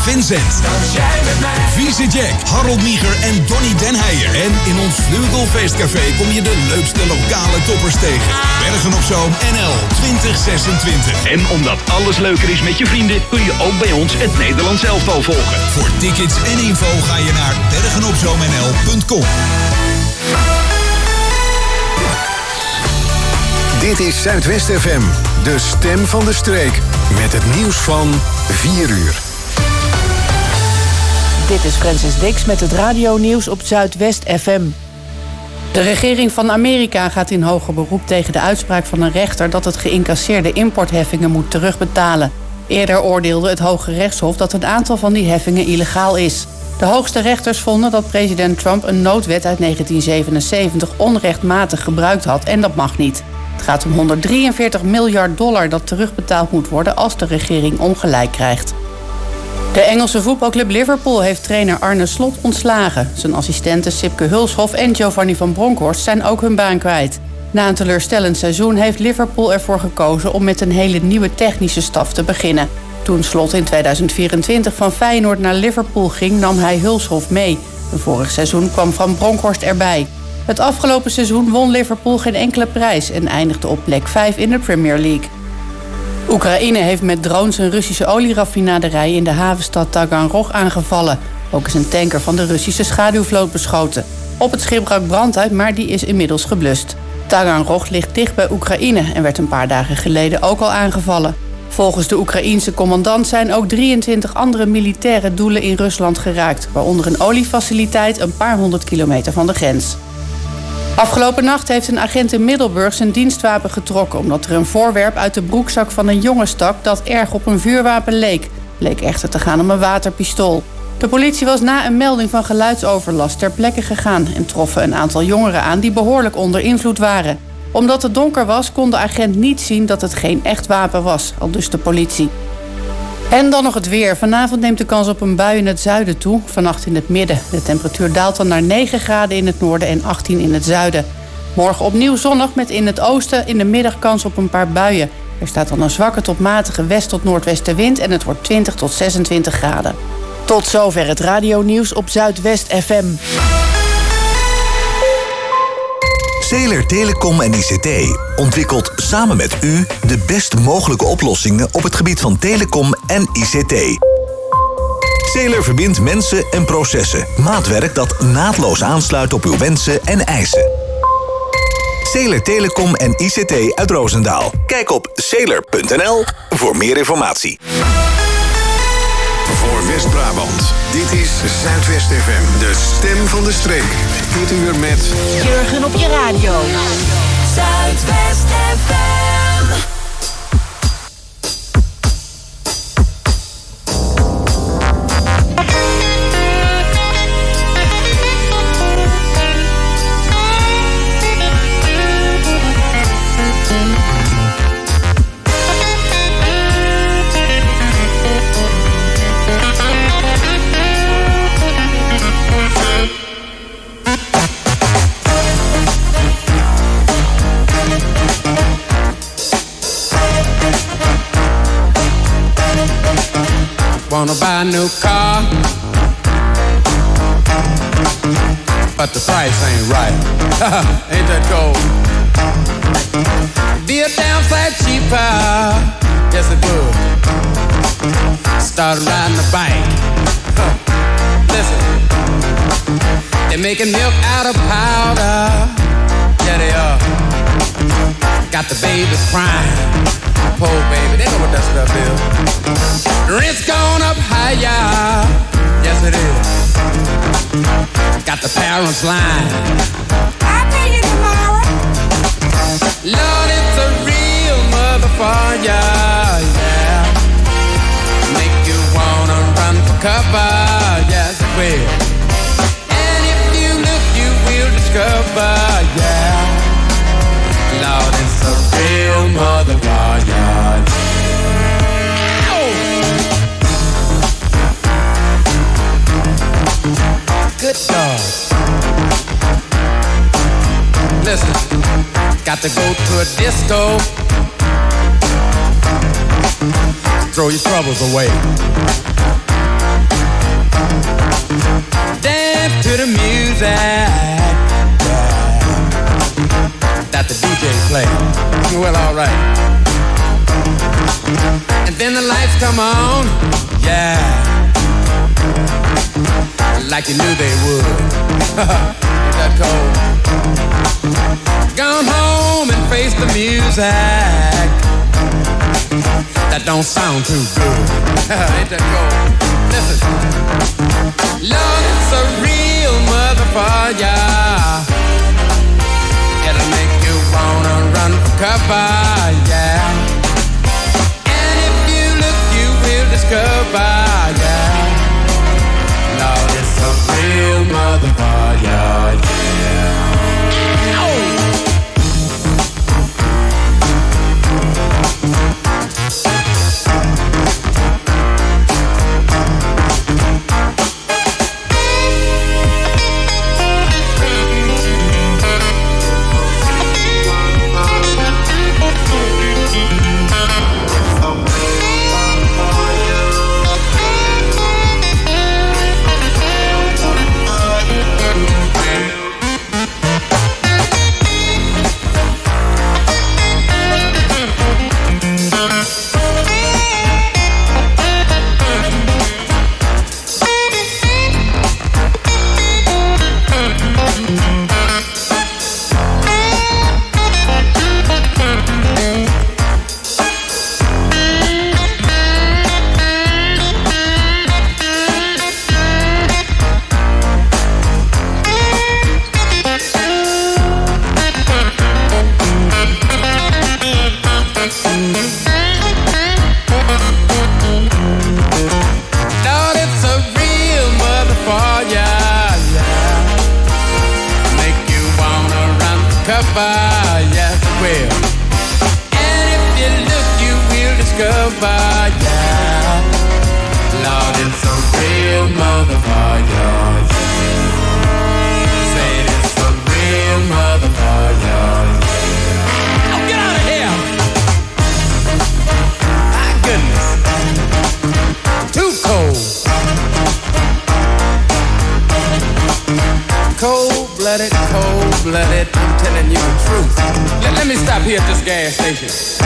Vincent. Dans jij met mij. Vieze Jack, Harold Nieger en Donny Den Heijer. En in ons Vleugelfeestcafé kom je de leukste lokale toppers tegen. Bergen op Zoom NL 2026. En omdat alles leuker is met je vrienden, kun je ook bij ons het Nederlands elftal volgen. Voor tickets en info ga je naar bergenopzoomnl.com. Dit is Zuidwest FM, de stem van de streek. Met het nieuws van 4 uur. Dit is Francis Dix met het radionieuws op Zuidwest FM. De regering van Amerika gaat in hoger beroep tegen de uitspraak van een rechter dat het geïncasseerde importheffingen moet terugbetalen. Eerder oordeelde het Hoge Rechtshof dat een aantal van die heffingen illegaal is. De hoogste rechters vonden dat president Trump een noodwet uit 1977 onrechtmatig gebruikt had en dat mag niet. Het gaat om $143 miljard dat terugbetaald moet worden als de regering ongelijk krijgt. De Engelse voetbalclub Liverpool heeft trainer Arne Slot ontslagen. Zijn assistenten Sipke Hulshoff en Giovanni van Bronckhorst zijn ook hun baan kwijt. Na een teleurstellend seizoen heeft Liverpool ervoor gekozen om met een hele nieuwe technische staf te beginnen. Toen Slot in 2024 van Feyenoord naar Liverpool ging, nam hij Hulshoff mee. Vorig seizoen kwam Van Bronckhorst erbij. Het afgelopen seizoen won Liverpool geen enkele prijs en eindigde op plek 5 in de Premier League. Oekraïne heeft met drones een Russische olieraffinaderij in de havenstad Taganrog aangevallen. Ook is een tanker van de Russische schaduwvloot beschoten. Op het schip brak brand uit, maar die is inmiddels geblust. Taganrog ligt dicht bij Oekraïne en werd een paar dagen geleden ook al aangevallen. Volgens de Oekraïense commandant zijn ook 23 andere militaire doelen in Rusland geraakt, waaronder een oliefaciliteit een paar 100 kilometer van de grens. Afgelopen nacht heeft een agent in Middelburg zijn dienstwapen getrokken omdat er een voorwerp uit de broekzak van een jongen stak dat erg op een vuurwapen leek. Bleek echter te gaan om een waterpistool. De politie was na een melding van geluidsoverlast ter plekke gegaan en troffen een aantal jongeren aan die behoorlijk onder invloed waren. Omdat het donker was, kon de agent niet zien dat het geen echt wapen was, aldus de politie. En dan nog het weer. Vanavond neemt de kans op een bui in het zuiden toe, vannacht in het midden. De temperatuur daalt dan naar 9 graden in het noorden en 18 in het zuiden. Morgen opnieuw zonnig met in het oosten in de middag kans op een paar buien. Er staat dan een zwakke tot matige west- tot noordwestenwind en het wordt 20 tot 26 graden. Tot zover het radionieuws op Zuidwest FM. Zeeler Telecom en ICT ontwikkelt samen met u de best mogelijke oplossingen op het gebied van telecom en ICT. Zeeler verbindt mensen en processen. Maatwerk dat naadloos aansluit op uw wensen en eisen. Zeeler Telecom en ICT uit Roosendaal. Kijk op zeeler.nl voor meer informatie. Voor West-Brabant, dit is Zuidwest FM, de stem van de streek. Dit uur met Jurgen op je radio. Zuidwest FM. Wanna buy a new car, but the price ain't right. Ain't that cold? Be a damn sight cheaper, yes it would. Start riding a bike. Listen, they're making milk out of powder. Yeah they are. Got the babies crying. Poor baby, they know what that stuff is. Rent's gone up higher, yes it is. Got the parents lying. I'll pay you tomorrow. Lord, it's a real motherfucker, yeah. Make you wanna run for cover, yes it will. And if you look, you will discover, yeah. Lord, it's a real motherfucker. Good dog. Listen, got to go to a disco. Throw your troubles away. well, all right. And then the lights come on, yeah, like you knew they would. Ain't that cold? Gone home and face the music. That don't sound too good. Ain't that cold? Listen, Lord, it's a real motherfucker. It'll make you wanna run for cover, yeah. And if you look, you will discover, yeah. Lord, it's a real motherfucker, yeah. Oh! Cold-blooded, I'm telling you the truth. Let me stop here at this gas station.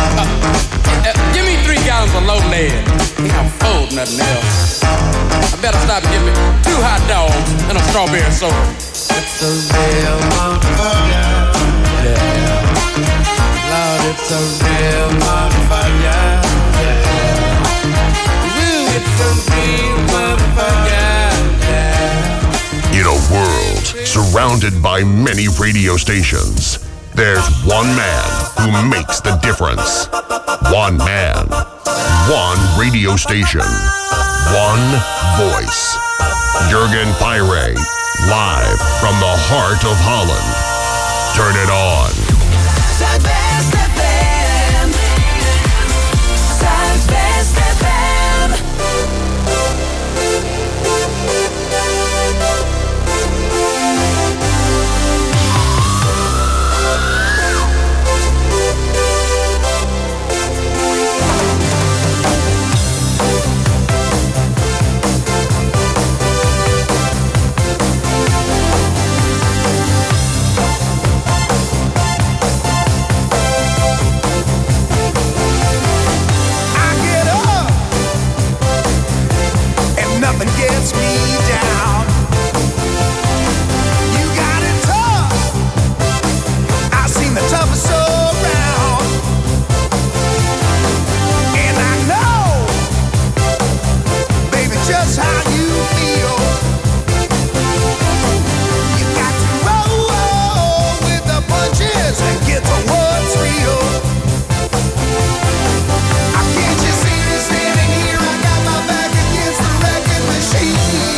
Give me 3 gallons of low lead. Ain't no fold, nothing else. I better stop and get me 2 hot dogs and a strawberry soda. It's a real motherfucker, yeah. Lord, it's a real motherfucker, yeah. Ooh, it's a real motherfucker, yeah. In a world surrounded by many radio stations, there's one man who makes the difference. One man, one radio station, one voice. Jurgen Pyre, live from the heart of Holland. Turn it on. Zuidwest FM. Zuidwest FM. Gets me down. You got it tough. I've seen the toughest around, and I know, baby, just how you feel. You got to roll with the punches and get to what's real. I can't just see me standing here. I got my back against the wrecking machine.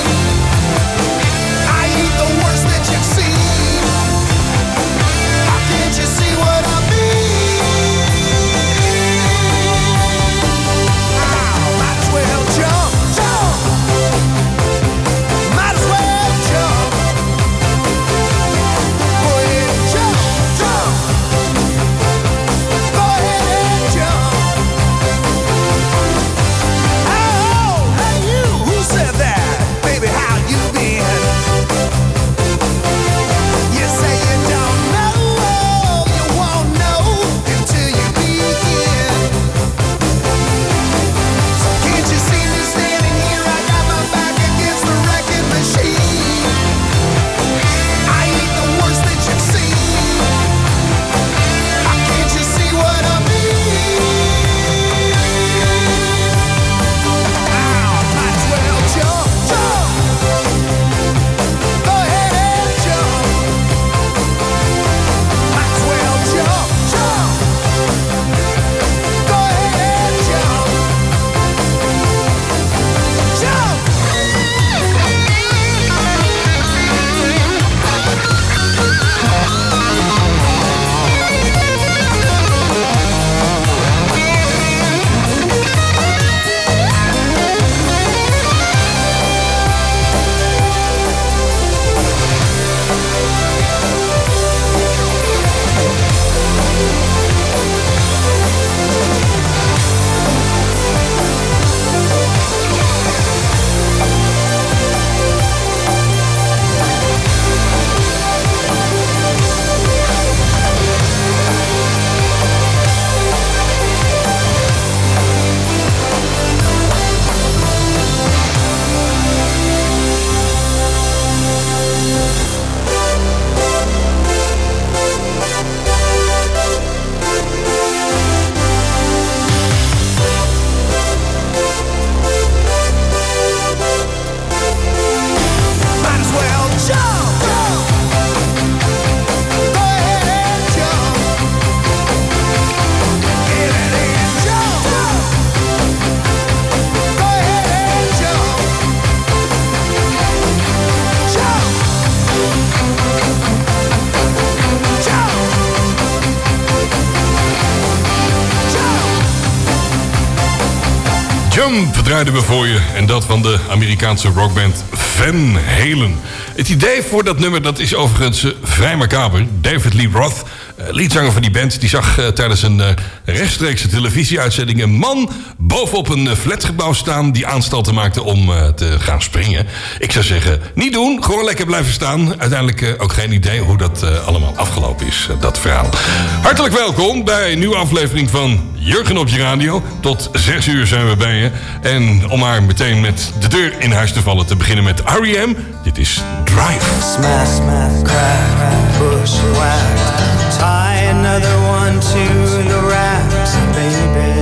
Jump draaiden we voor je. En dat van de Amerikaanse rockband Van Halen. Het idee voor dat nummer dat is overigens vrij macaber. David Lee Roth, leadzanger van die band, die zag tijdens een rechtstreekse televisieuitzending een man bovenop een flatgebouw staan die aanstalten maakte om te gaan springen. Ik zou zeggen, niet doen, gewoon lekker blijven staan. Uiteindelijk ook geen idee hoe dat allemaal afgelopen is, dat verhaal. Hartelijk welkom bij een nieuwe aflevering van Jurgen op je radio. Tot 6 uur zijn we bij je. En om maar meteen met de deur in huis te vallen, te beginnen met R.E.M. Dit is Drive. Smash, smash, crack, bushwhacked. Tie another one to the racks, baby.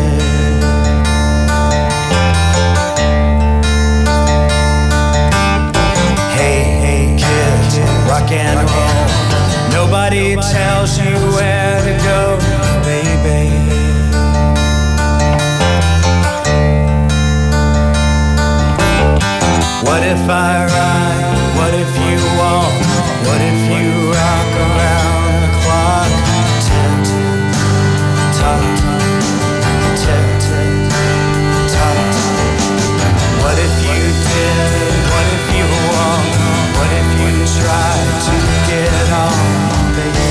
Hey, hey, kids, rock and roll. Nobody tells you where to go, baby. What if I ride? What if you walk? What if you rock around the clock? Tick, tock, tick, tock. What if you did? What if you walk? What if you try to get on, baby?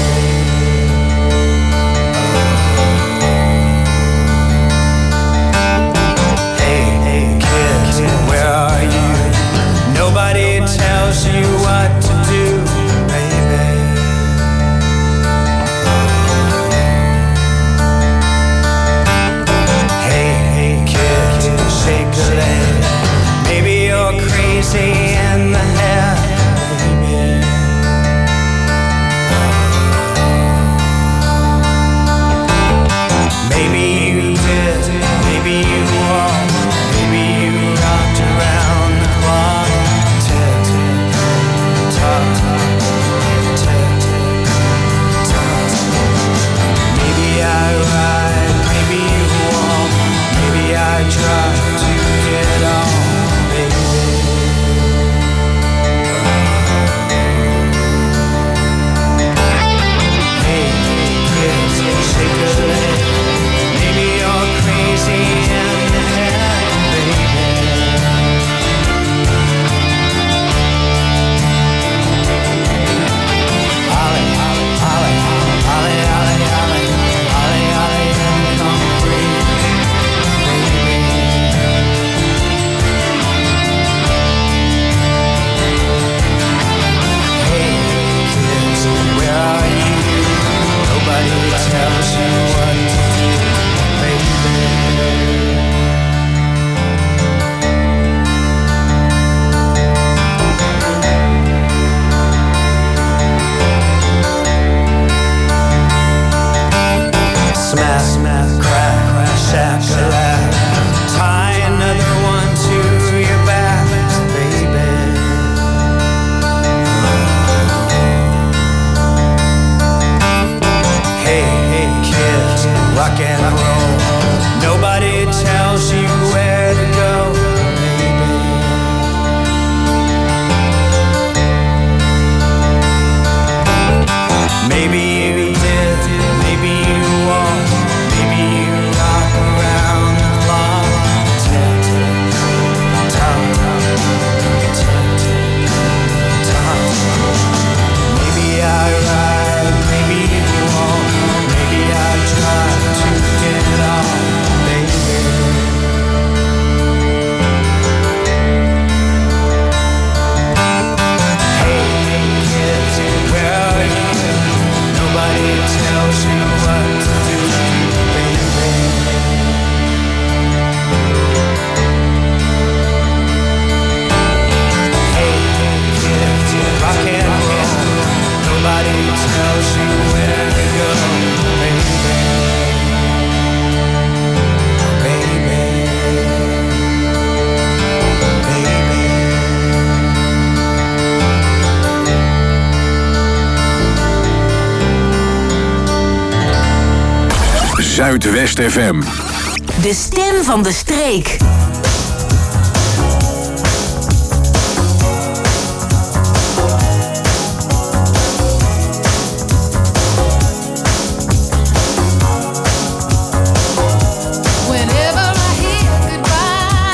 Hey, hey, kids, where are you? Nobody tells you what to do, baby. Hey, hey, kid, shake a leg. Maybe you're crazy in the head, baby. Maybe you did, maybe you won't. Maybe you rocked around the clock. Maybe I ride, maybe you walk, maybe I try to get on, baby. Hey, kids, shake a leg. Maybe you're crazy in the head, baby. Ollie, Ollie, Ollie, Ollie, Ollie, Ollie, Ollie, and come free, baby. Hey, kids, where are you? Nobody tells you what to do, baby. Smash, smash, crack, shack-a-lack. Tie another one to your back, baby. Hey, hey, kids, rock and roll. Nobody tells you where to go, baby. Maybe you did, maybe you won't. Maybe you rock around the clock. Tick, tock, tick, tock. Maybe I ride, maybe you won't. Maybe I try to get on, baby. Hey, kids, where are you? Nobody tells you what to do, baby. Hey, kids, rock and roll. Nobody tells you where to go, baby. Baby, baby. Zuidwest FM. De stem van de streek. Whenever I hear goodbye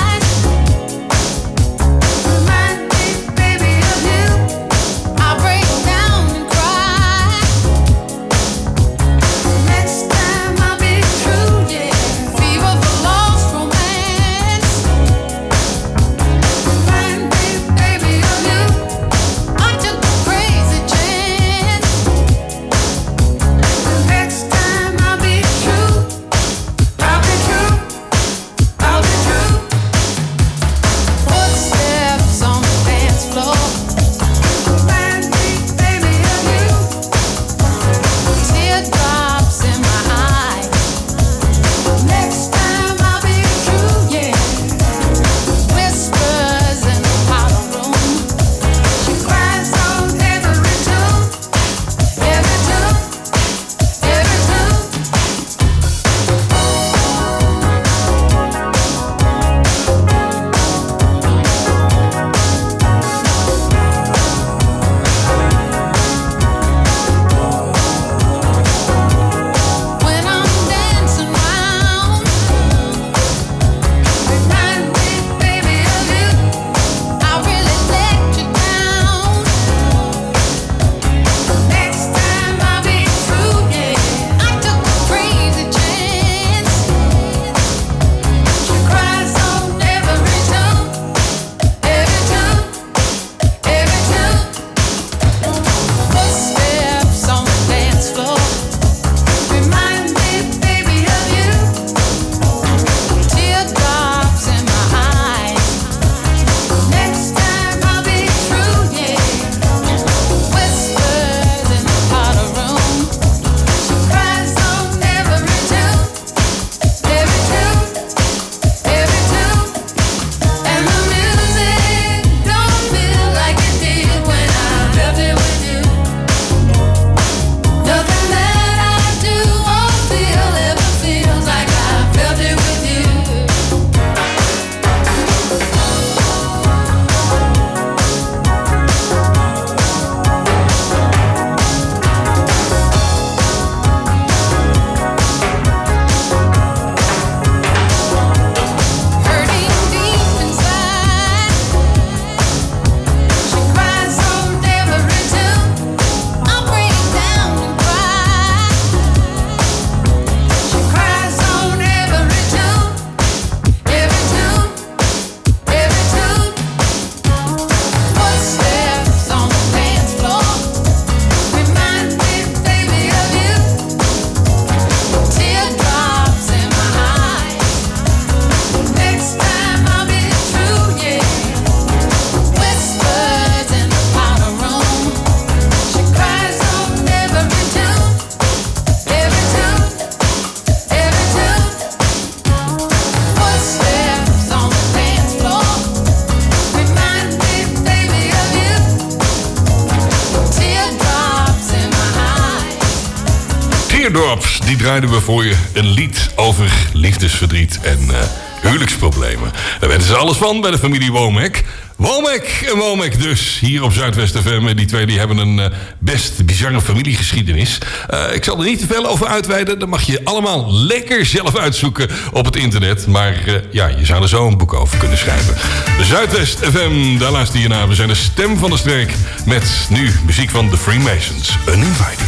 Teardrops, die draaiden we voor je. Een lied over liefdesverdriet en huwelijksproblemen. Daar weten ze alles van bij de familie Womack. Womack en Womack dus, hier op Zuidwest FM. Die twee die hebben een best bizarre familiegeschiedenis. Ik zal er niet te veel over uitweiden. Dat mag je allemaal lekker zelf uitzoeken op het internet. Maar ja, je zou er zo een boek over kunnen schrijven. Zuidwest FM, daar luister je naar. We zijn de stem van de streek. Met nu muziek van The Freemasons. Uninvited.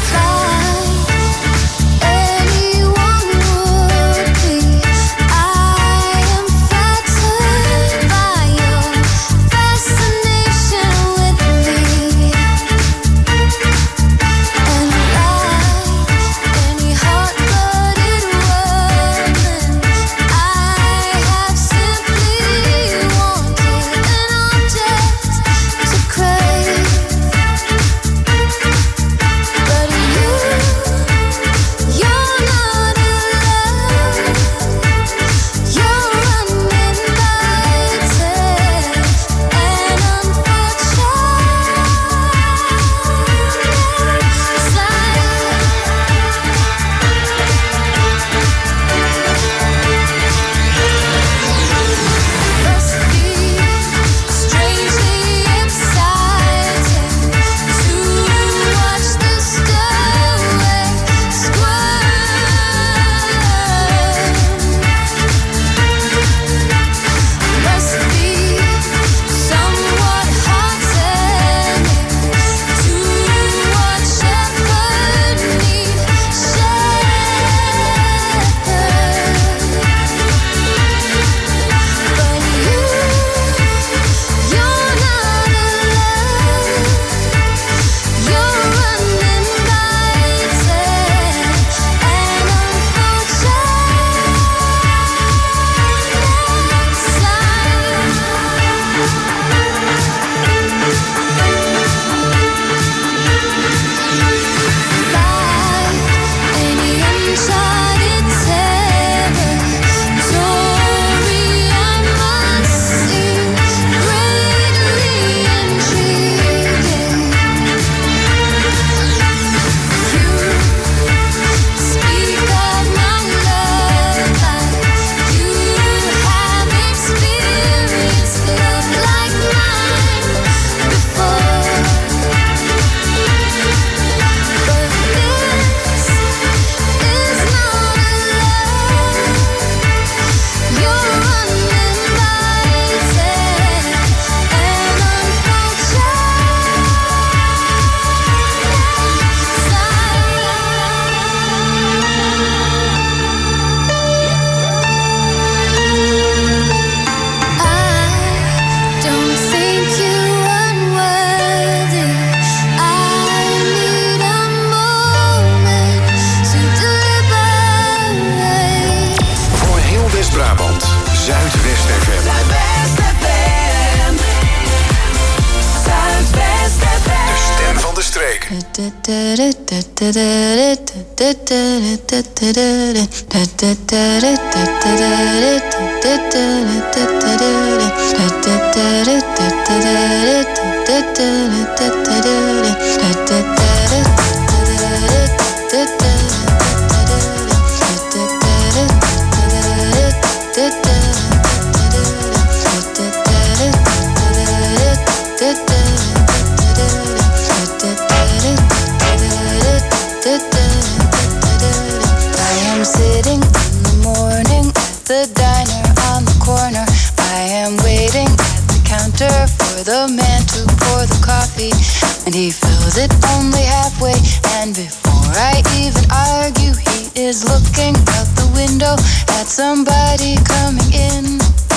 And he fills it only halfway. And before I even argue, he is looking out the window at somebody coming in.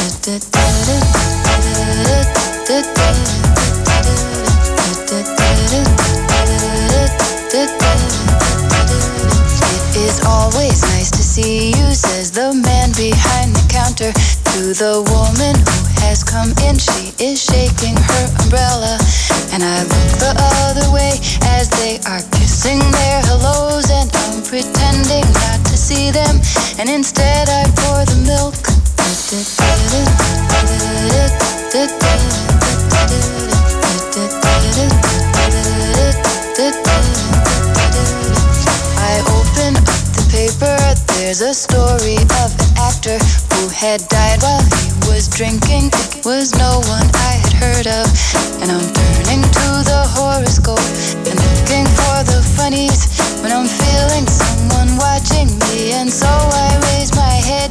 It is always nice to see you, says the man behind the counter to the woman who has come in. She is shaking her umbrella, and I look the other way as they are kissing their hellos, and I'm pretending not to see them, and instead I pour the milk. I open up There's a story of an actor who had died while he was drinking. It was no one I had heard of. And I'm turning to the horoscope and looking for the funnies when I'm feeling someone watching me. And so I raise my head.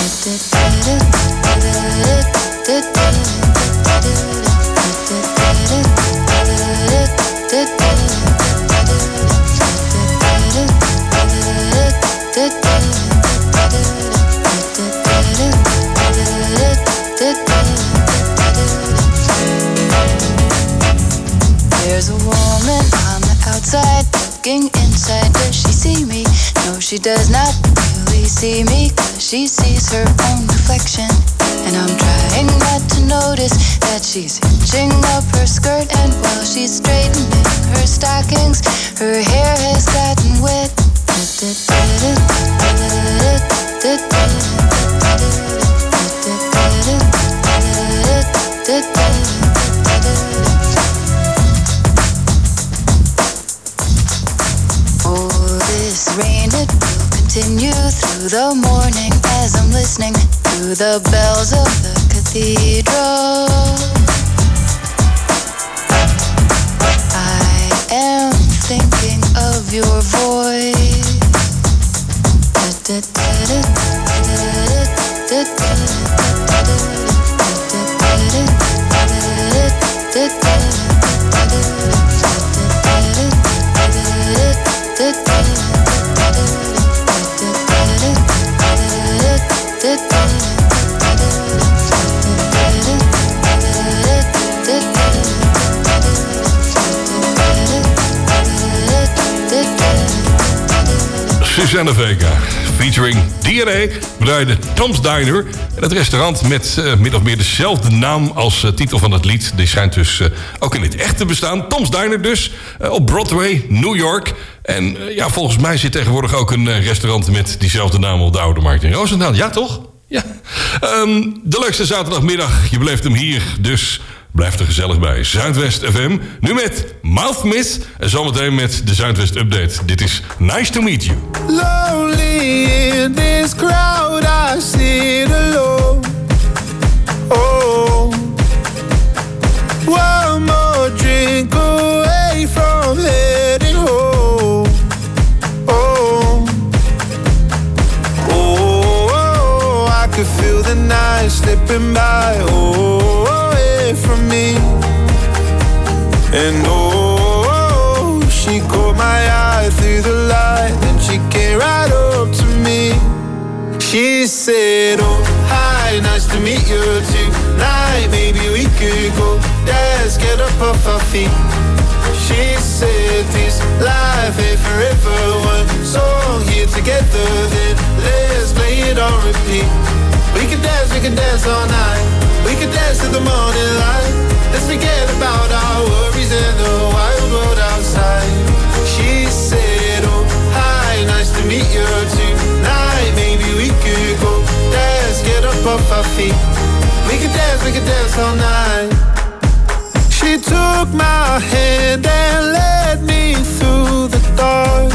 There's a woman on the outside looking inside. Does she see me? No, she does not really see me, 'cause she sees her own reflection. And I'm trying not to notice that she's hitching up her skirt. And while she's straightening her stockings, her hair has gotten wet. Oh, this rain, it will continue through the morning as I'm listening to the bells of the cathedral. I am thinking of your voice. Susanne Vega, featuring DNA, draaide Tom's Diner. En het restaurant met min of meer dezelfde naam als titel van het lied. Die schijnt dus ook in het echt te bestaan. Tom's Diner dus, op Broadway, New York. En ja, volgens mij zit tegenwoordig ook een restaurant met diezelfde naam op de Oude Markt in Roosendaal. Ja, toch? Ja. De leukste zaterdagmiddag, je beleeft hem hier, dus blijf er gezellig bij. Zuidwest FM, nu met Mouthmiss en zometeen met de Zuidwest Update. Dit is Nice to Meet You. Lonely in this crowd, I sit alone. Oh, one more drink away from heading home. Oh, oh, I could feel the night slipping by. Oh, away from me. And oh, she caught my eye through the light, and she came right up to me. She said, oh, hi, nice to meet you tonight. Maybe we could go dance, get up off our feet. She said, this life ain't forever. One song here together, then let's play it on repeat. We can dance all night. We can dance to the morning light. Let's forget about our worries and the wild world outside. She said, oh, hi, nice to meet you tonight. Maybe we could go dance, get up off our feet. We can dance all night. She took my hand and led me through the dark.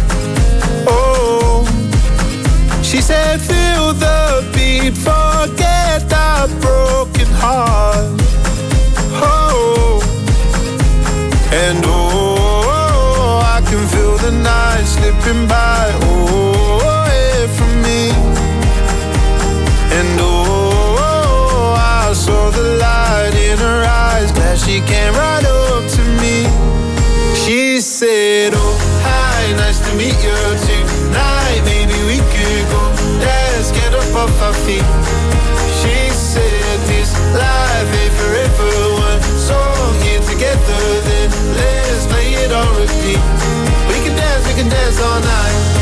Oh, she said, feel the beat, forget the broken heart. Oh, and oh, I can feel the night slipping by. Oh, away from me. And oh, I saw the light in her eyes. Glad she came right up to me. She said, oh, hi, nice to meet you tonight. Maybe we could go dance, get up off our feet. She said, this life ain't forever. One song here together, then let's play it on repeat. We can dance all night.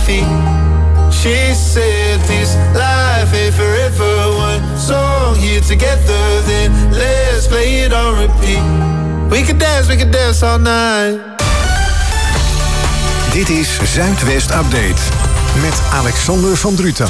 feet. She said this life ain't forever. One song here together, then let's play it on repeat. We can dance all night. Dit is Zuidwest Update met Alexander van Druten.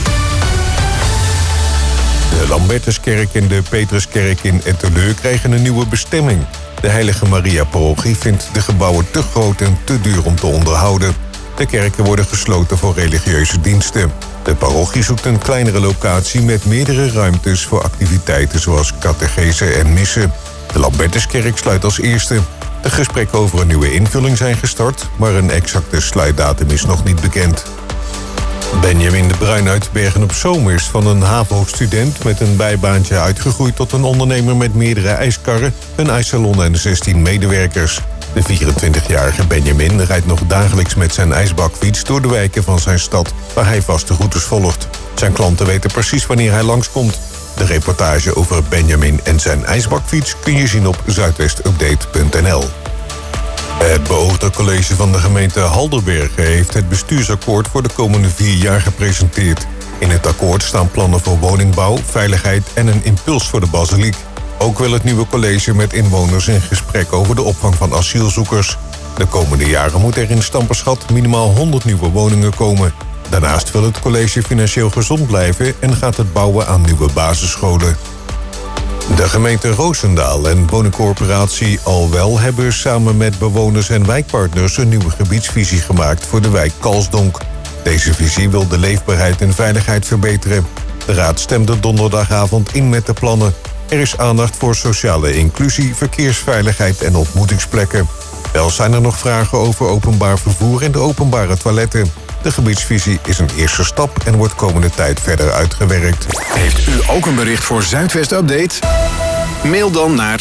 De Lambertuskerk en de Petruskerk in Etteleur krijgen een nieuwe bestemming. De Heilige Maria-parochie vindt de gebouwen te groot en te duur om te onderhouden. De kerken worden gesloten voor religieuze diensten. De parochie zoekt een kleinere locatie met meerdere ruimtes voor activiteiten zoals catechese en missen. De Lambertuskerk sluit als eerste. De gesprekken over een nieuwe invulling zijn gestart, maar een exacte sluitdatum is nog niet bekend. Benjamin de Bruin uit Bergen-op-Zoom is van een HAVO-student met een bijbaantje uitgegroeid tot een ondernemer met meerdere ijskarren, een ijssalon en 16 medewerkers. De 24-jarige Benjamin rijdt nog dagelijks met zijn ijsbakfiets door de wijken van zijn stad, waar hij vaste routes volgt. Zijn klanten weten precies wanneer hij langskomt. De reportage over Benjamin en zijn ijsbakfiets kun je zien op zuidwestupdate.nl. Het beoogde college van de gemeente Halderbergen heeft het bestuursakkoord voor de komende 4 jaar gepresenteerd. In het akkoord staan plannen voor woningbouw, veiligheid en een impuls voor de basiliek. Ook wil het nieuwe college met inwoners in gesprek over de opvang van asielzoekers. De komende jaren moet er in Stamperschat minimaal 100 nieuwe woningen komen. Daarnaast wil het college financieel gezond blijven en gaat het bouwen aan nieuwe basisscholen. De gemeente Roosendaal en woningcorporatie Alwel hebben samen met bewoners en wijkpartners een nieuwe gebiedsvisie gemaakt voor de wijk Kalsdonk. Deze visie wil de leefbaarheid en veiligheid verbeteren. De raad stemde donderdagavond in met de plannen. Er is aandacht voor sociale inclusie, verkeersveiligheid en ontmoetingsplekken. Wel zijn er nog vragen over openbaar vervoer en de openbare toiletten. De gebiedsvisie is een eerste stap en wordt komende tijd verder uitgewerkt. Heeft u ook een bericht voor Zuidwest Update? Mail dan naar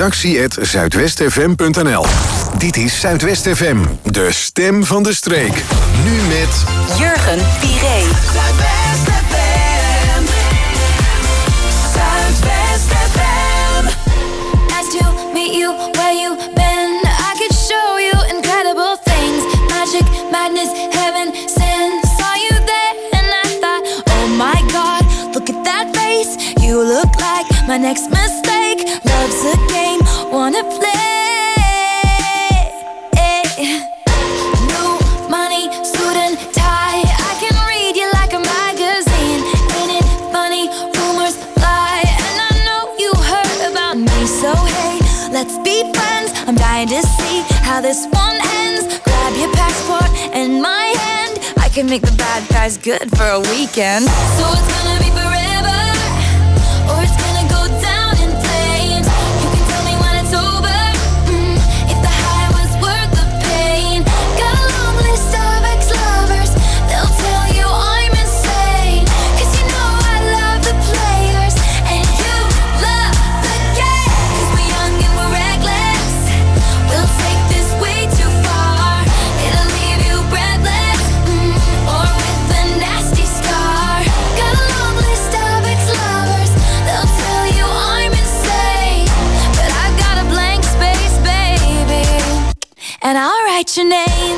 redactie@zuidwestfm.nl. Dit is Zuidwest FM, de stem van de streek. Nu met Jurgen Piré. Zuidwest FM. Zuidwest FM. Nice to meet you where you been. I could show you incredible things. Magic, madness, heaven, sin. Saw you there and I thought, oh my God, look at that face. You look like my next mistake. Love's a game, wanna play. New money, suit and tie. I can read you like a magazine. Ain't it funny? Rumors fly, and I know you heard about me. So hey, let's be friends. I'm dying to see how this one ends. Grab your passport and my hand. I can make the bad guys good for a weekend. So it's gonna be forever, or it's gonna go down in flames. You can tell me when it's over, if the high was worth the pain. Got a long list of ex-lovers, they'll tell you I'm insane. 'Cause you know I love the players, and you love the game. 'Cause we're young and we're reckless, we'll take this way too far. It'll leave you breathless, or with a nasty scar. Got a long list of ex-lovers, they'll tell you I'm insane. But I've got a blank space, baby, and I'll write your name.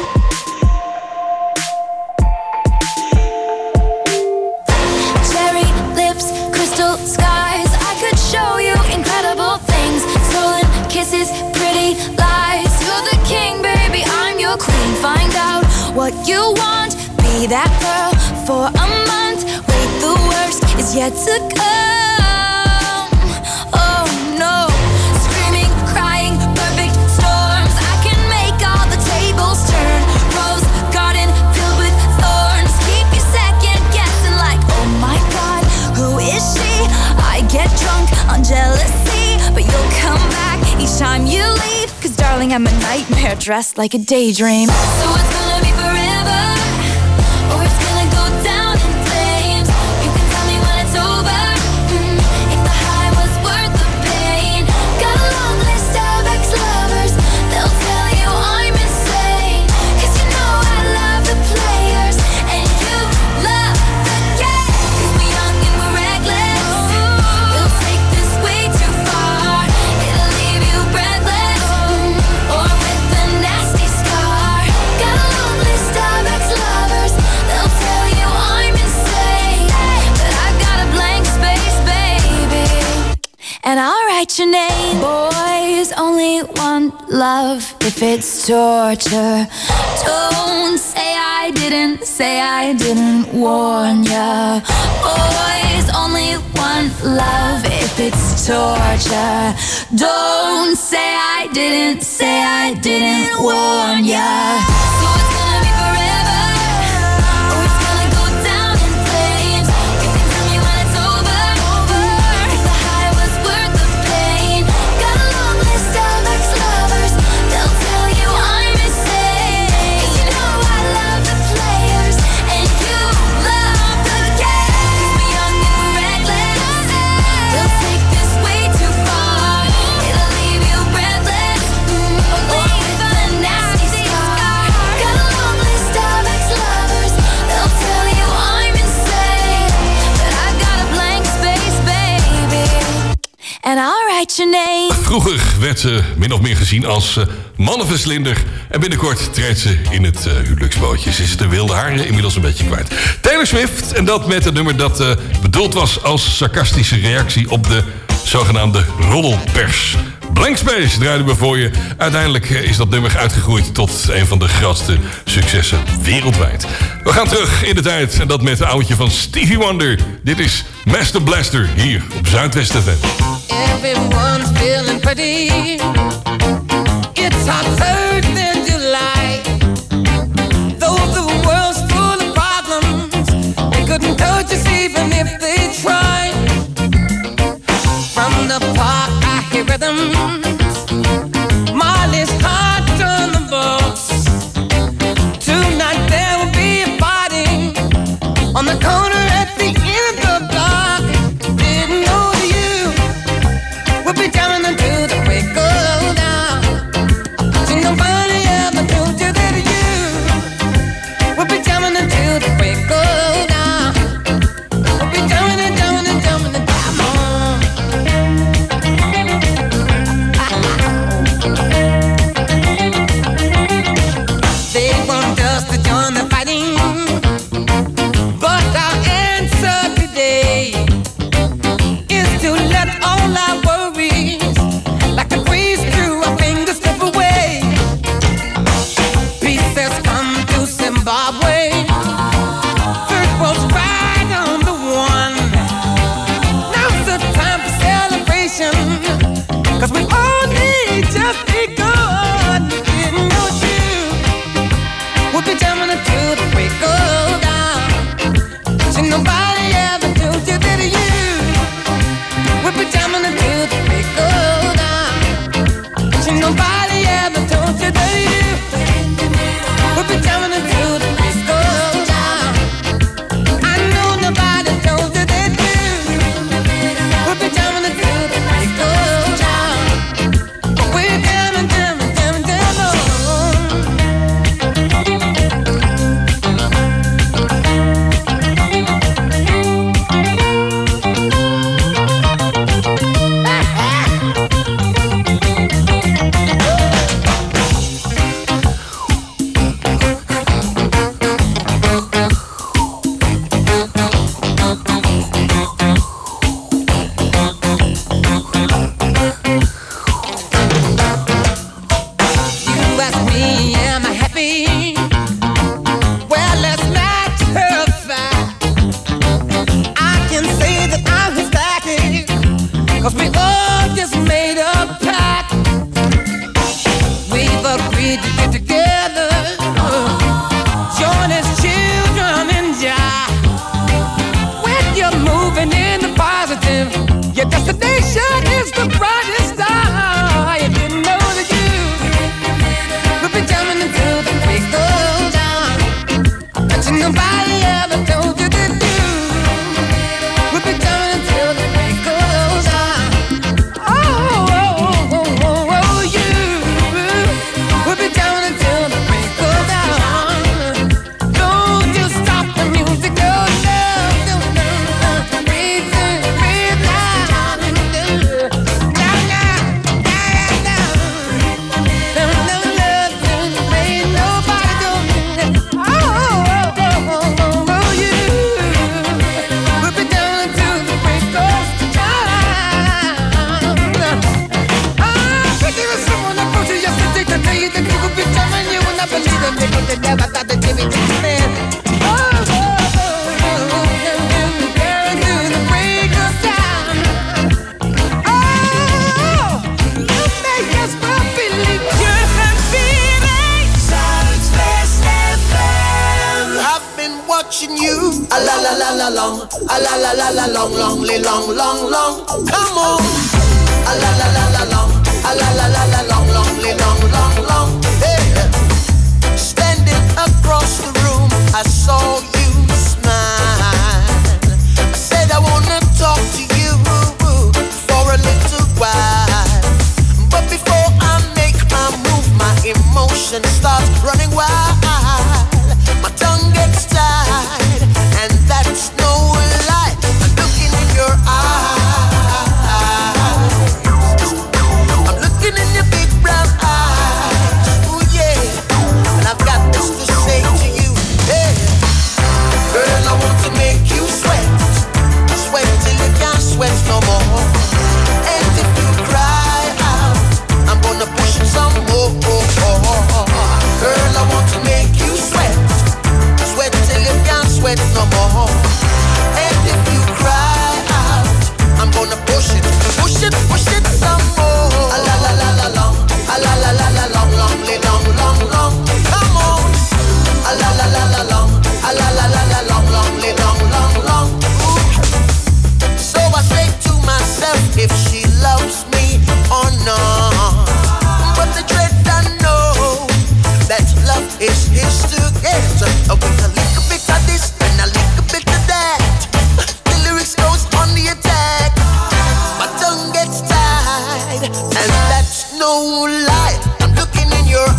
Cherry lips, crystal skies. I could show you incredible things. Stolen kisses, pretty lies. You're the king, baby, I'm your queen. Find out what you want, be that girl for a month. Wait, the worst is yet to come. Oh no, screaming, crying, perfect storms. I can make all the tables turn. Rose garden filled with thorns. Keep you second guessing like, oh my God, who is she? I get drunk on jealousy, but you'll come back each time you leave. 'Cause darling, I'm a nightmare dressed like a daydream. So it's gonna be forever, or it's gonna go down in flames. You can tell me when it's over, if the high was worth the pain. Got a long list of ex-lovers, they'll tell you I'm insane. 'Cause you know I love the players, and you love the game. 'Cause we're young and we're reckless, we'll take this way too far. It'll leave you breathless, or with a nasty scar. Got a write your name. Boys only want love if it's torture. Don't say I didn't warn ya. Boys only want love if it's torture. Don't say I didn't warn ya. So it's gonna be forever, or it's gonna go down in flames. You can tell me when it's over. If the high was worth the pain. Got a long list of ex-lovers, they'll tell you I'm insane. 'Cause you know I love the players, and you love the game. 'Cause we're young and reckless, they'll take this way too far. It'll leave you breathless, or with a nasty scar. Got a long list of ex-lovers, they'll tell you I'm insane. But I've got a blank space, baby, and I'll write your name. Vroeger werd ze min of meer gezien als mannenverslinder. En binnenkort treedt ze in het huwelijksbootje. Ze is de wilde haren inmiddels een beetje kwijt. Taylor Swift, en dat met het nummer dat bedoeld was als sarcastische reactie op de zogenaamde roddelpers. Blank Space draaiden we voor je. Uiteindelijk is dat nummer uitgegroeid tot een van de grootste successen wereldwijd. We gaan terug in de tijd en dat met het oudje van Stevie Wonder. Dit is Master Blaster hier op Zuidwest FM. Everyone's feeling pretty. It's hot Thursday in July. Though the world's full of problems, they couldn't touch us even if they tried. From the park I hear rhythms. Molly's hot on the box. Tonight there will be a party on the corner at the end of the block. Didn't know you would be jamming until the break of dawn. See, nobody ever told you that you would be jamming until the break of dawn. Would be jamming and jamming and jamming and jam on. They want us to join the fighting, but our answer today is to let all our worries, like a breeze through our fingers, slip away. Peace has come to Zimbabwe. Third world's right on the one. Now's the time for celebration, 'cause we all need just begun. Didn't know you would be jamming until the break of dawn. See, nobody ever told you that you would be jamming until the break of dawn. See, nobody ever told you that you would be jamming until the break of dawn. I know nobody told you that you would be jamming until the break of dawn. But we're jamming, jamming, jamming, jamming on. You ask me, am I happy? Well, let's not terrify. I can say that I'm ecstatic, 'cause we all just made a pact. We've agreed to get together, join as children in Jah. When you're moving in the positive, your destination is the brightest star. You didn't know that you would be jamming until the break of dawn. But you nobody ever told you that you would be jamming until the break of dawn. Oh, oh, oh, oh, oh, you would be jamming until the break of dawn. Don't you stop the music, no, no, no, no, no. Breathe in, breathe out. Now, now, now, now. No, no, no, ain't nobody doing it. Oh, oh, oh, oh, oh, you. watching you. A la la la la long, a la la la la long, long, long, long, long. Come on. A la la la la long, a la la la la long, long, long, long, long. Hey. Standing across the room, I saw you smile. I said I wanna talk to you for a little while, but before I make my move, my emotion starts running wild. My tongue gets tied, and that's no lie. I'm looking in your eyes. I'm looking in your big brown eyes. Ooh yeah, and I've got this to say to you. Hey, girl, I want to make you sweat, sweat till you can't sweat no more. And if you cry out, I'm gonna push it some more. Girl, I want to make you sweat, sweat till you can't sweat no more. And if you cry out, I'm gonna push it some more. A la la la la long, a la la la la long, long, long, long, long. Come on. A la la la la long, a la la la la long, long, long, long, long. Ooh. So I say to myself, if she loves me or not. But the dread I know that love is his to get. With a little bit of this and a little bit of that, the lyrics goes on the attack. My tongue gets tied, and that's no lie. I'm looking in your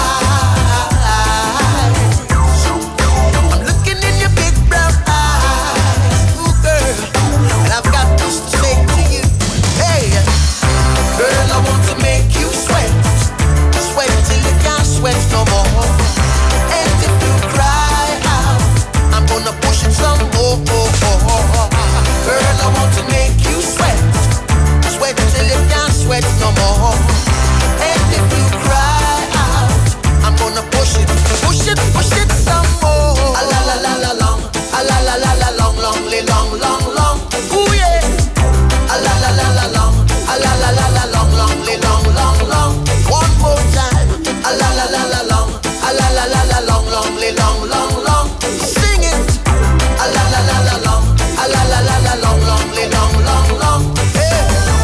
eyes. I'm looking in your big brown eyes. Ooh, girl, and I've got this to say to you. Hey, girl, I want to make you sweat, sweat till you can't sweat no more. And if you cry out, I'm gonna push it some more. Girl, I want to make you sweat, sweat till you can't sweat no more. And if you cry out, I'm gonna push it some more. A la la la la long, a la la la la long, long, long, long, long. Ooh yeah. A la la la la long, a la la la la long, long, long, long, long. One more time. A la la la la long, a la la la la long, long, long, long, long. Sing it. A la la la la long, a la la la la long, long, long, long, long. Hey.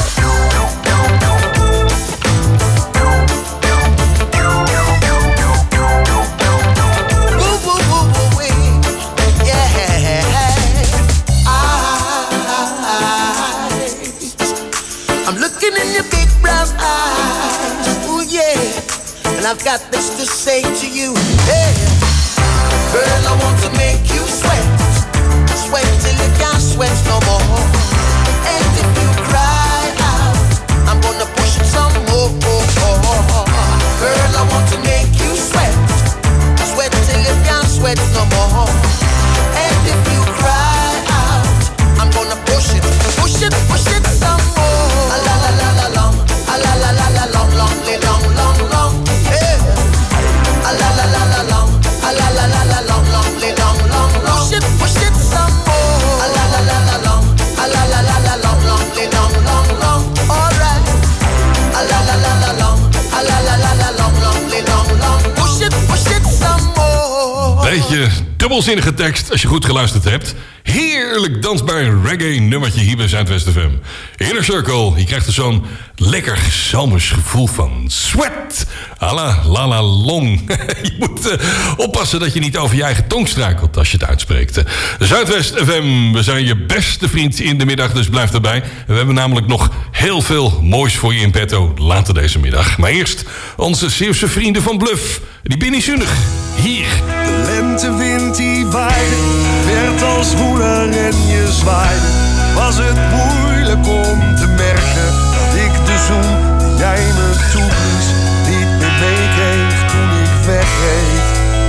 Woo woo woo woo wee. Yeah. I'm looking in your big brown eyes. Ooh yeah. And I've got this to say to you. Hey. Girl, I want to make you sweat, sweat till you can't sweat no more. And if you cry out, I'm gonna push it some more. Girl, I want to make you sweat, sweat till you can't sweat no more. And if you cry out, I'm gonna push it some more. A la la la la long, a la la la la long, long, long, long, long. Hey. A la la la la long, a la la la la long, long, long, long, long. Push it some more. A la la la la long, a la la la la long, long, long, long, long. All right. A la la la la long, a la la la la long, long, long, long. Push it some more. Beetje dubbelzinnige tekst als je goed geluisterd hebt. Heerlijk dansbaar reggae nummertje hier bij Zuidwest FM. Inner Circle, je krijgt er zo'n lekker zomers gevoel van. Sweat, à la long. Je moet oppassen dat je niet over je eigen tong struikelt als je het uitspreekt. Zuidwest FM, we zijn je beste vriend in de middag, dus blijf erbij. We hebben namelijk nog heel veel moois voor je in petto later deze middag. Maar eerst onze Zeeuwse vrienden van Bluff. Die Binnie Zunig, hier. De lentewind die waaide, werd als woeler en je zwaaide. Was het moeilijk om te merken dat ik de zoen die jij me toeblies niet meer meekreeg toen ik wegreed.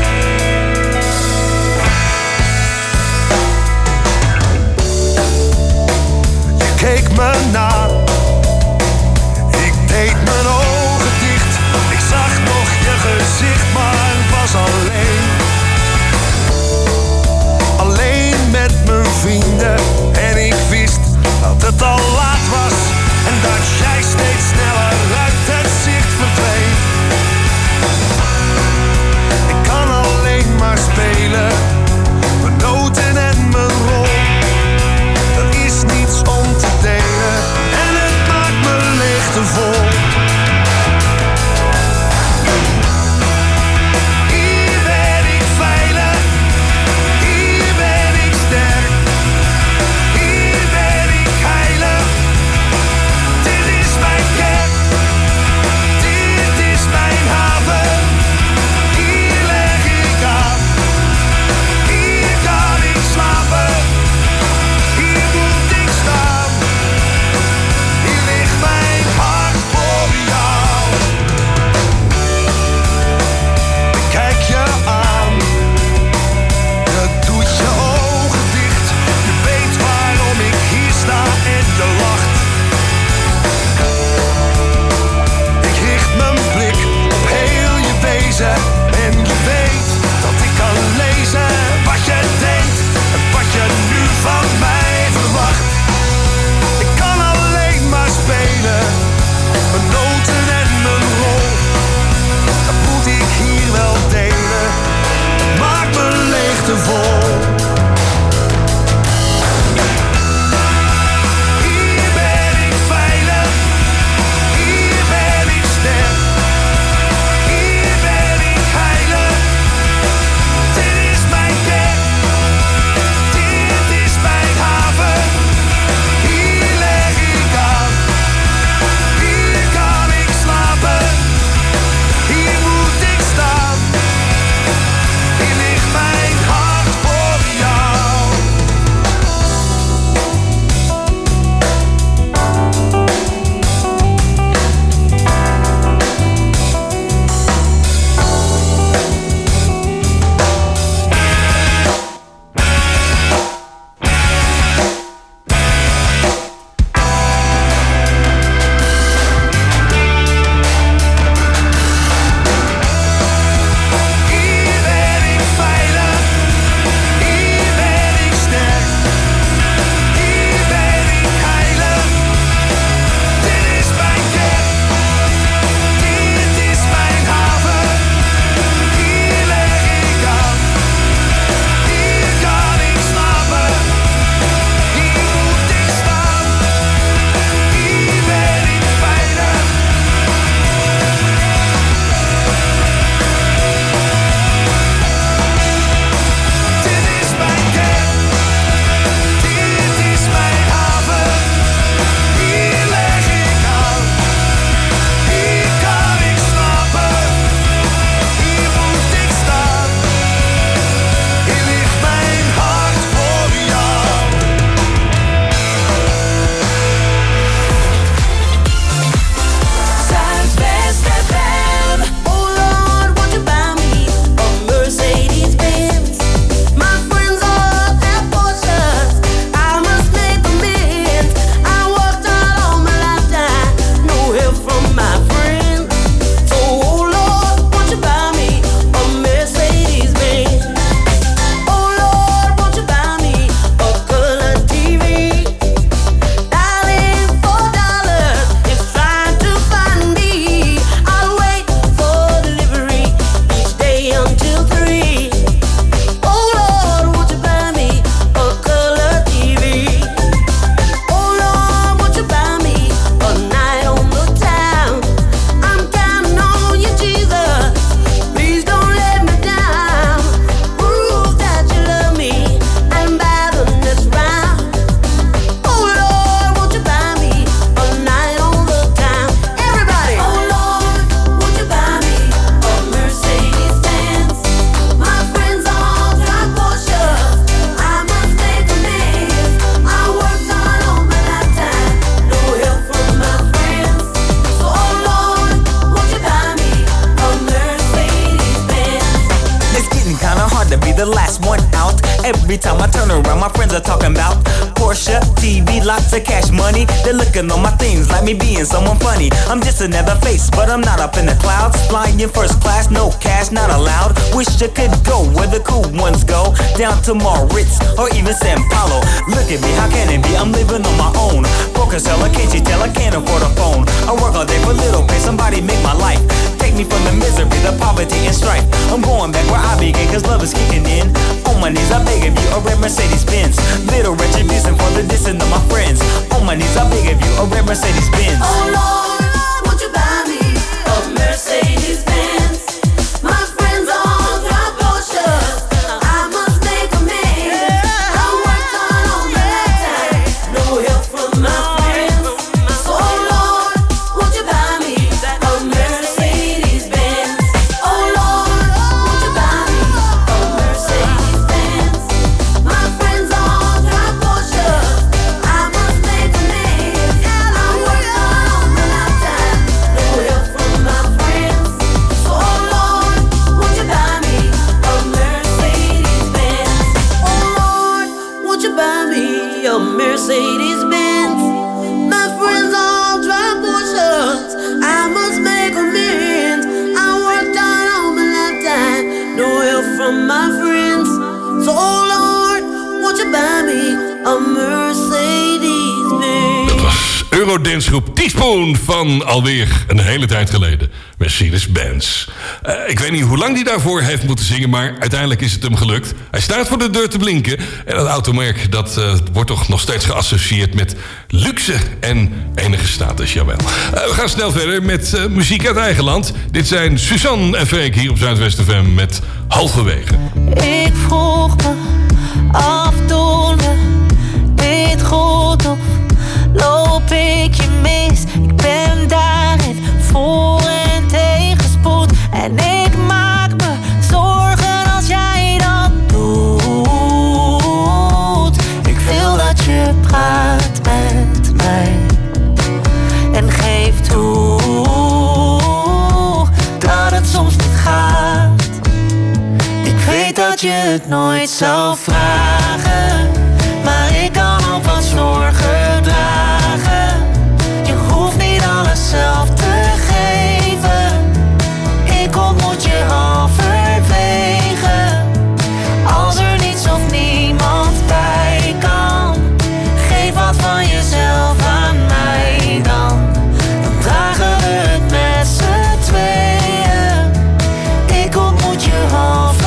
Je keek me na, ik deed mijn ogen dicht. Ik zag nog je gezicht, maar was alleen. Alleen met mijn vrienden en ik wist dat het al laat was en dat jij steeds sneller uit het zicht verdween. every time I turn around, my friends are talking about Porsche, TV, lots of cash money. They're looking on my things like me being someone funny. I'm just another face, but I'm not up in the clouds. Flying in first class, no cash, not allowed. Wish I could go where the cool ones go, down to Moritz or even San Paulo. Look at me, how can it be? I'm living on my own. Broke as hell, can't you tell? I can't afford a phone. I work all day for little pay, somebody make my life. Take me from the misery, the poverty and strife. I'm going back where I began, cause love is kicking in. On my knees, I beg of you, a red Mercedes-Benz. Little retribution for the dissing of my friends. On my knees, I beg of you, a red Mercedes-Benz. Oh Lord, won't you buy me a Mercedes-Benz? My friends all drive Porsches. I must make amends. I worked hard all my time, no help from my friends. So Lord, won't you buy me a Mercedes-Benz? Oh Lord, won't you buy me a Mercedes-Benz? My friends all drive Porsches. I must make amends. I worked hard all my time, no help from my friends. So Lord, won't you buy me a Mercedes-Benz? Oh Lord, won't you buy me a Mercedes-Benz? My friends all drive Porsches. I must make amends. I worked hard all my lifetime, no help from my friends. So Lord, won't you buy me a Mercedes-Benz? Dat was Eurodance-groep Teaspoon van alweer een hele tijd geleden. Mercedes-Benz. Ik weet niet hoe lang hij daarvoor heeft moeten zingen, maar uiteindelijk is het hem gelukt. Hij staat voor de deur te blinken. En dat automerk dat wordt toch nog steeds geassocieerd met luxe en enige status, jawel. We gaan snel verder met muziek uit eigen land. Dit zijn Suzanne en Freek hier op Zuidwest FM met Halverwege. Ik vroeg me af, doen we dit goed of loop ik je mis? Ik ben daarin voor en tegenspoed. En ik maak me zorgen als jij dat doet. Ik wil dat je praat met mij en geef toe dat het soms niet gaat. Ik weet dat je het nooit zou vragen, maar ik kan ook wat zorgen dragen. Je hoeft niet alles zelf te geven. Ik ontmoet je halverwege. Als er niets of niemand bij kan, geef wat van jezelf aan mij dan. Dan dragen we het met z'n tweeën. Ik ontmoet je halverwege.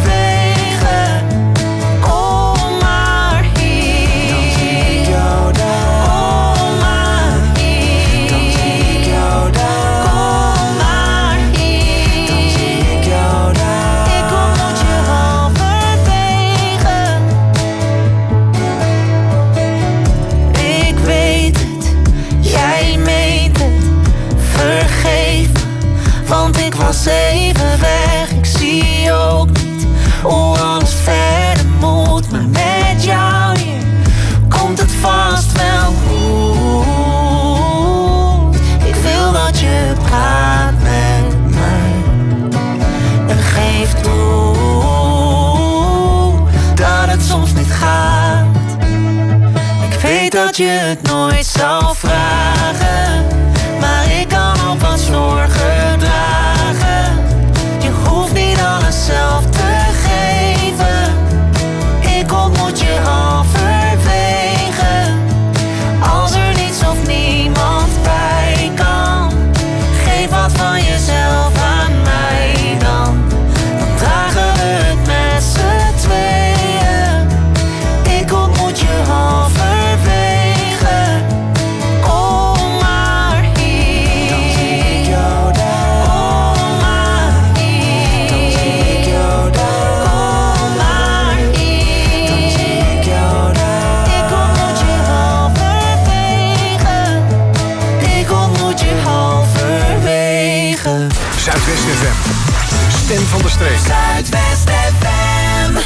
Kom maar hier. Dan zie ik jou daar. Kom maar hier. Dan zie ik jou daar. Kom maar hier. Dan zie ik jou daar. Ik ontmoet je halverwege. Ik weet het, jij meent het. Vergeef me, want ik was even weg. Ik zie ook niet hoe alles verder moet, maar met jou hier komt het vast wel goed. Ik wil dat je praat met mij en geef toe dat het soms niet gaat. Ik weet dat je het nooit zou vragen, maar ik kan ook wat zorgen dragen. Je hoeft niet alles zelf te geven. Ik ontmoet je halverwege. Als er niets of niemand bij kan, geef wat van jezelf aan mij dan. Dan dragen we het met z'n tweeën. Ik ontmoet je halverwege. Kom maar hier. Dan zie ik jou daar. Kom maar hier. Dan zie ik jou daar. Kom maar hier. Dan zie ik jou daar. Ik ontmoet je halverwege. Ik ontmoet je halverwege. Zuidwest FM. Stem van de streek. Zuidwest FM.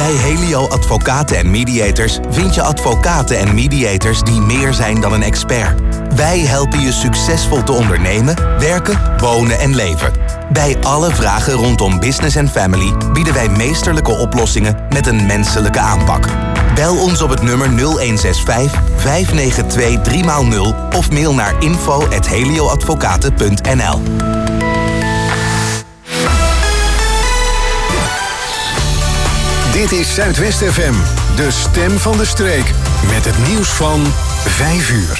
Bij Helio Advocaten en Mediators vind je advocaten en mediators die meer zijn dan een expert. Wij helpen je succesvol te ondernemen, werken, wonen en leven. Bij alle vragen rondom business en family bieden wij meesterlijke oplossingen met een menselijke aanpak. Bel ons op het nummer 0165 592 3x0 of mail naar info@helioadvocaten.nl. Dit is Zuidwest FM, de stem van de streek. Met het nieuws van 5 uur.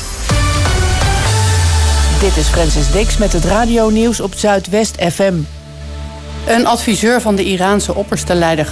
Dit is Francis Dix met het radionieuws op Zuidwest FM. Een adviseur van de Iraanse opperste leider